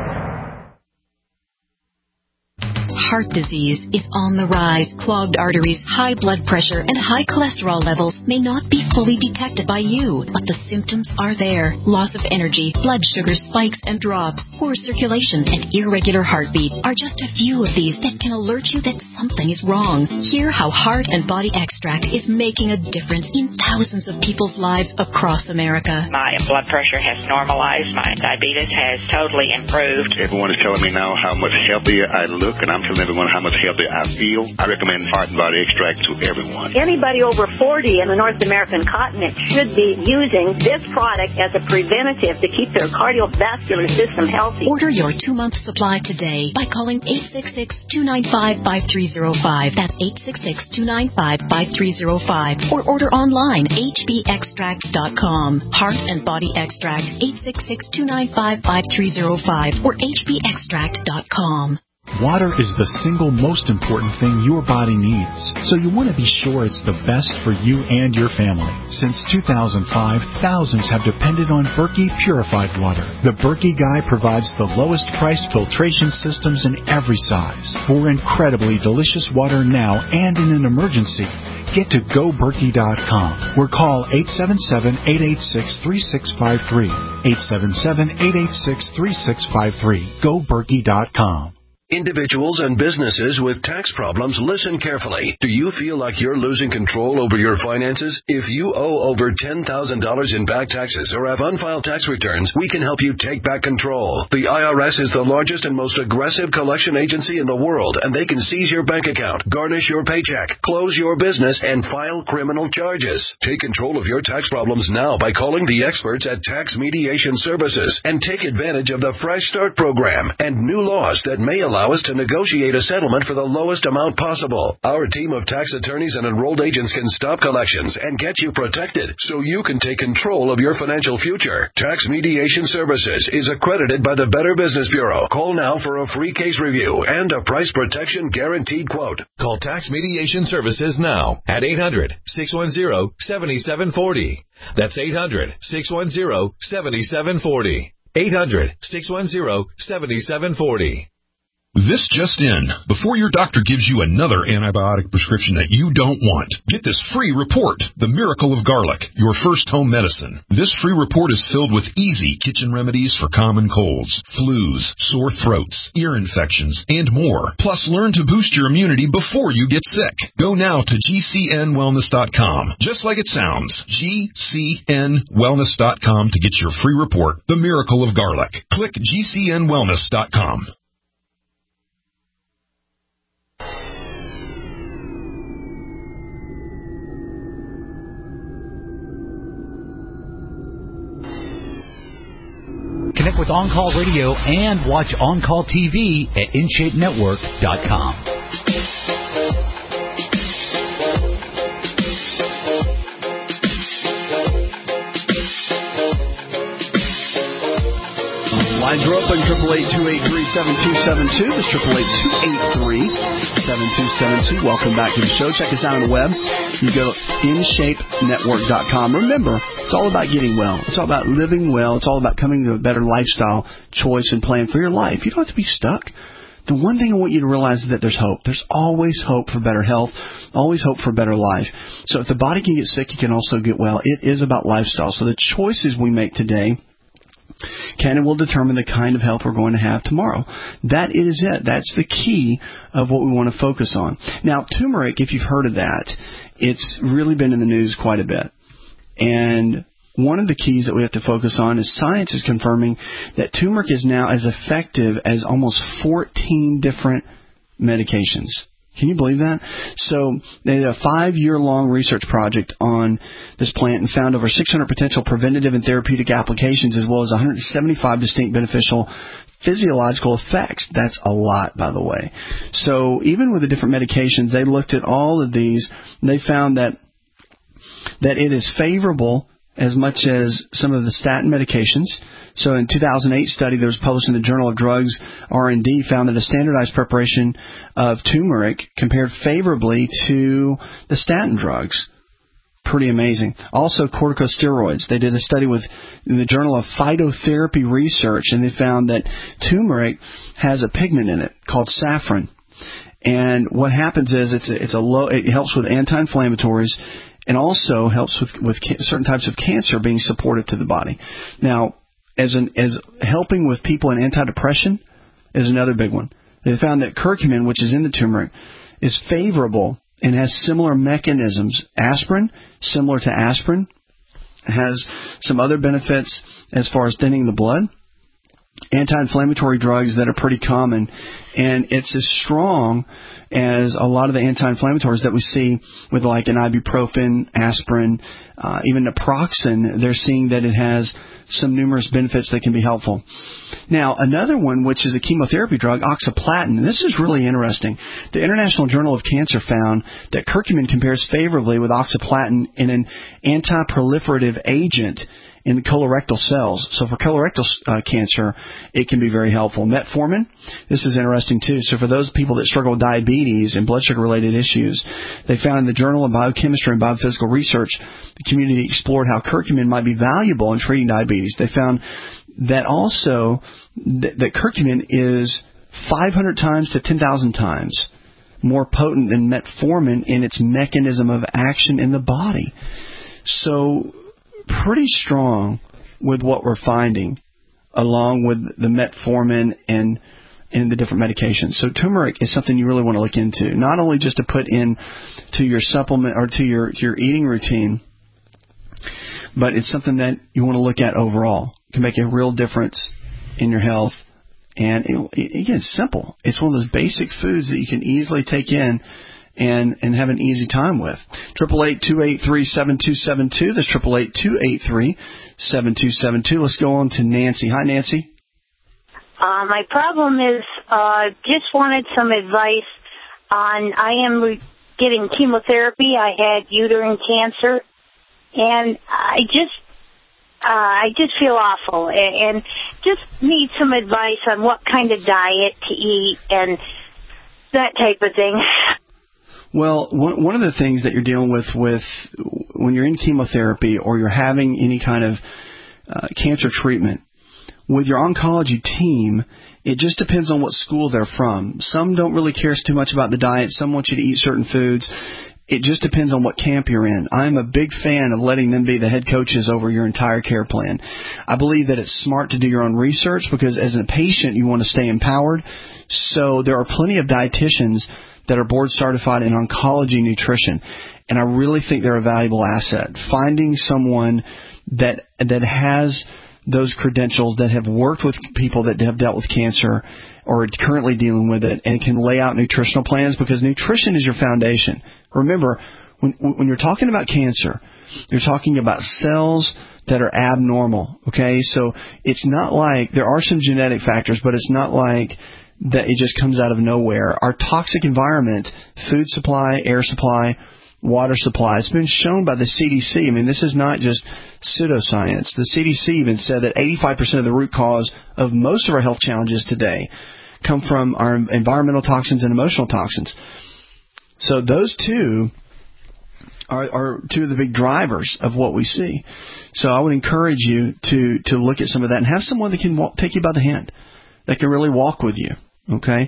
Heart disease is on the rise. Clogged arteries, high blood pressure, and high cholesterol levels may not be fully detected by you, but the symptoms are there. Loss of energy, blood sugar spikes and drops, poor circulation, and irregular heartbeat are just a few of these that can alert you that something is wrong. Hear how Heart and Body Extract is making a difference in thousands of people's lives across America. My blood pressure has normalized. My diabetes has totally improved. Everyone is telling me now how much healthier I look, and I'm telling everyone how much healthier I feel. I recommend Heart and Body Extract to everyone. Anybody over 40 in the North American continent should be using this product as a preventative to keep their cardiovascular system healthy. Order your 2-month supply today by calling 866-295-5305. That's 866-295-5305. Or order online, hbextracts.com. Heart and Body Extract, 866-295-5305 or hbextract.com. Water is the single most important thing your body needs, so you want to be sure it's the best for you and your family. Since 2005, thousands have depended on Berkey purified water. The Berkey Guy provides the lowest priced filtration systems in every size for incredibly delicious water now and in an emergency. Get to GoBerkey.com or call 877-886-3653. 877-886-3653. GoBerkey.com. Individuals and businesses with tax problems, listen carefully. Do you feel like you're losing control over your finances? If you owe over $10,000 in back taxes or have unfiled tax returns, we can help you take back control. The IRS is the largest and most aggressive collection agency in the world, and they can seize your bank account, garnish your paycheck, close your business, and file criminal charges. Take control of your tax problems now by calling the experts at Tax Mediation Services and take advantage of the Fresh Start program and new laws that may allow allow us to negotiate a settlement for the lowest amount possible. Our team of tax attorneys and enrolled agents can stop collections and get you protected so you can take control of your financial future. Tax Mediation Services is accredited by the Better Business Bureau. Call now for a free case review and a price protection guaranteed quote. Call Tax Mediation Services now at 800-610-7740. That's 800-610-7740. 800-610-7740. This just in. Before your doctor gives you another antibiotic prescription that you don't want, get this free report, The Miracle of Garlic, your first home medicine. This free report is filled with easy kitchen remedies for common colds, flus, sore throats, ear infections, and more. Plus, learn to boost your immunity before you get sick. Go now to GCNwellness.com, just like it sounds, GCNwellness.com to get your free report, The Miracle of Garlic. Click GCNwellness.com. Connect with On Call Radio and watch On Call TV at InShapeNetwork.com. Lines are open, 888-283-7272. That's 888-283-7272. Welcome back to the show. Check us out on the web. You go to InShapeNetwork.com. Remember, it's all about getting well. It's all about living well. It's all about coming to a better lifestyle choice and plan for your life. You don't have to be stuck. The one thing I want you to realize is that there's hope. There's always hope for better health, always hope for a better life. So if the body can get sick, you can also get well. It is about lifestyle. So the choices we make today can and will determine the kind of health we're going to have tomorrow. That is it. That's the key of what we want to focus on. Now, turmeric, if you've heard of that, it's really been in the news quite a bit. And one of the keys that we have to focus on is science is confirming that turmeric is now as effective as almost 14 different medications. Can you believe that? So they did a 5-year-long research project on this plant and found over 600 potential preventative and therapeutic applications as well as 175 distinct beneficial physiological effects. That's a lot, by the way. So even with the different medications, they looked at all of these and they found that it is favorable as much as some of the statin medications. So in 2008 study that was published in the Journal of Drugs R&D found that a standardized preparation of turmeric compared favorably to the statin drugs. Pretty amazing. Also corticosteroids. They did a study in the Journal of Phytotherapy Research, and they found that turmeric has a pigment in it called saffron. And what happens is it helps with anti-inflammatories and also helps with certain types of cancer being supported to the body. Now, as helping with people in antidepressant is another big one. They found that curcumin, which is in the turmeric, is favorable and has similar mechanisms. Aspirin, similar to aspirin, has some other benefits as far as thinning the blood. Anti-inflammatory drugs that are pretty common, and it's as strong as a lot of the anti-inflammatories that we see with like an ibuprofen, aspirin, even naproxen. They're seeing that it has some numerous benefits that can be helpful. Now, another one, which is a chemotherapy drug, oxaliplatin. This is really interesting. The International Journal of Cancer found that curcumin compares favorably with oxaliplatin in an anti-proliferative agent in the colorectal cells. So for colorectal cancer, it can be very helpful. Metformin, this is interesting too. So for those people that struggle with diabetes and blood sugar-related issues, they found in the Journal of Biochemistry and Biophysical Research, the community explored how curcumin might be valuable in treating diabetes. They found that also that curcumin is 500 times to 10,000 times more potent than metformin in its mechanism of action in the body. So pretty strong with what we're finding, along with the metformin and the different medications. So turmeric is something you really want to look into, not only just to put in to your supplement or to your eating routine, but it's something that you want to look at overall. It can make a real difference in your health. And again, it's simple. It's one of those basic foods that you can easily take in and have an easy time with. 888-283-7272. That's 888-283-7272. Let's go on to Nancy. Hi, Nancy. My problem is Just wanted some advice on, I am getting chemotherapy. I had uterine cancer, and I just feel awful, and just need some advice on what kind of diet to eat and that type of thing. Well, one of the things that you're dealing with when you're in chemotherapy or you're having any kind of cancer treatment, with your oncology team, it just depends on what school they're from. Some don't really care too much about the diet. Some want you to eat certain foods. It just depends on what camp you're in. I'm a big fan of letting them be the head coaches over your entire care plan. I believe that it's smart to do your own research because as a patient, you want to stay empowered. So there are plenty of dietitians that are board certified in oncology nutrition, and I really think they're a valuable asset. Finding someone that has those credentials, that have worked with people that have dealt with cancer or are currently dealing with it, and can lay out nutritional plans, because nutrition is your foundation. Remember, when you're talking about cancer, you're talking about cells that are abnormal, okay? So it's not like, there are some genetic factors, but it's not like that it just comes out of nowhere. Our toxic environment, food supply, air supply, water supply, it's been shown by the CDC. I mean, this is not just pseudoscience. The CDC even said that 85% of the root cause of most of our health challenges today come from our environmental toxins and emotional toxins. So those two are two of the big drivers of what we see. So I would encourage you to look at some of that and have someone that can take you by the hand, that can really walk with you. Okay,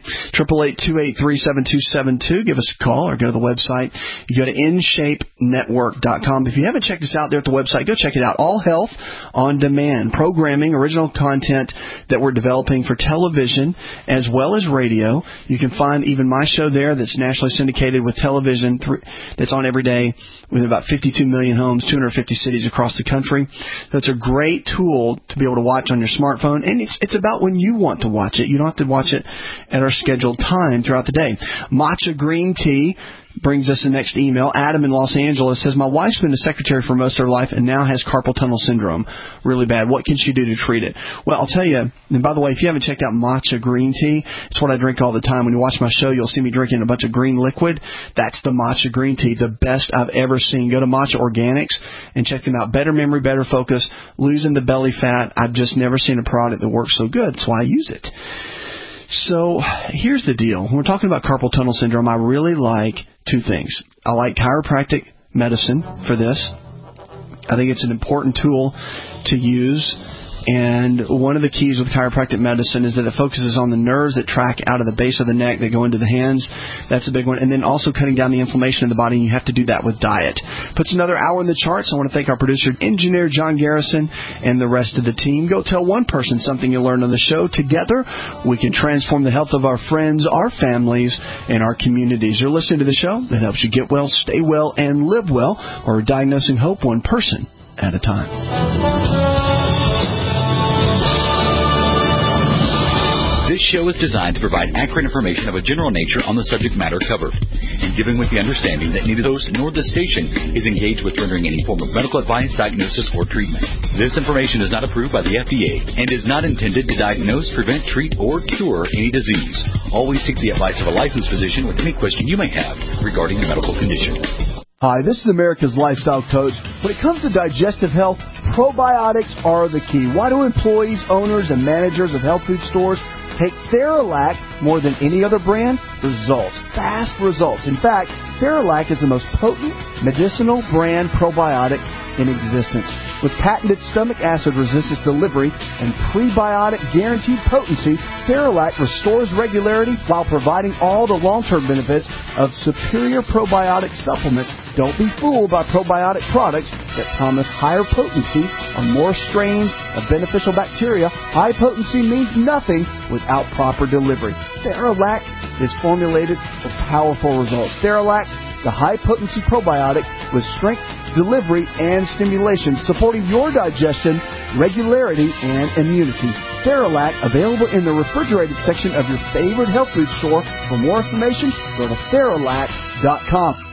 888-283-7272. Give us a call or go to the website. You go to InShapeNetwork.com. If you haven't checked us out there at the website, go check it out. All Health on Demand, programming, original content that we're developing for television as well as radio. You can find even my show there that's nationally syndicated with television that's on every day with about 52 million homes, 250 cities across the country. That's a great tool to be able to watch on your smartphone, and it's about when you want to watch it. You don't have to watch it at our scheduled time throughout the day. Matcha Green Tea brings us the next email. Adam in Los Angeles says, my wife's been a secretary for most of her life and now has carpal tunnel syndrome. Really bad. What can she do to treat it? Well, I'll tell you, and by the way, if you haven't checked out Matcha Green Tea, it's what I drink all the time. When you watch my show, you'll see me drinking a bunch of green liquid. That's the Matcha Green Tea, the best I've ever seen. Go to Matcha Organics and check them out. Better memory, better focus, losing the belly fat. I've just never seen a product that works so good. That's why I use it. So here's the deal. When we're talking about carpal tunnel syndrome, I really like two things. I like chiropractic medicine for this. I think it's an important tool to use. And one of the keys with chiropractic medicine is that it focuses on the nerves that track out of the base of the neck that go into the hands. That's a big one. And then also cutting down the inflammation in the body, and you have to do that with diet. Puts another hour in the charts. I want to thank our producer, engineer John Garrison, and the rest of the team. Go tell one person something you learned on the show. Together, we can transform the health of our friends, our families, and our communities. You're listening to the show that helps you get well, stay well, and live well, or diagnosing hope one person at a time. This show is designed to provide accurate information of a general nature on the subject matter covered, and given with the understanding that neither the host nor the station is engaged with rendering any form of medical advice, diagnosis, or treatment. This information is not approved by the FDA and is not intended to diagnose, prevent, treat, or cure any disease. Always seek the advice of a licensed physician with any question you may have regarding your medical condition. Hi, this is America's Lifestyle Coach. When it comes to digestive health, probiotics are the key. Why do employees, owners, and managers of health food stores take Theralac more than any other brand? Results. Fast results. In fact, Theralac is the most potent medicinal brand probiotic in existence. With patented stomach acid resistance delivery and prebiotic guaranteed potency, Theralac restores regularity while providing all the long-term benefits of superior probiotic supplements. Don't be fooled by probiotic products that promise higher potency or more strains of beneficial bacteria. High potency means nothing without proper delivery. Theralac is formulated for powerful results. Theralac, the high-potency probiotic with strength, delivery, and stimulation, supporting your digestion, regularity, and immunity. Theralac, available in the refrigerated section of your favorite health food store. For more information, go to Theralac.com.